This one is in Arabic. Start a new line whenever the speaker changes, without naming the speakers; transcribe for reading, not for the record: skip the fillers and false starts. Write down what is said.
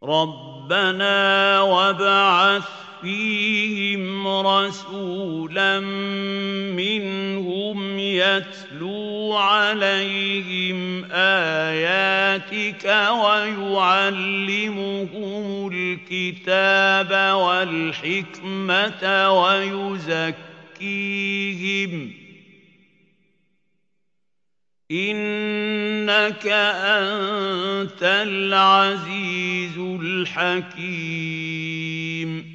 رَبَّنَا وَابْعَثْ فِيهِمْ رَسُولًا مِّنْهُمْ يَتْلُو عَلَيْهِمْ آيَاتِكَ وَيُعَلِّمُهُمُ الْكِتَابَ وَالْحِكْمَةَ وَيُزَكِّيهِمْ ۚ إِنَّكَ أَنتَ الْعَزِيزُ الْحَكِيمُ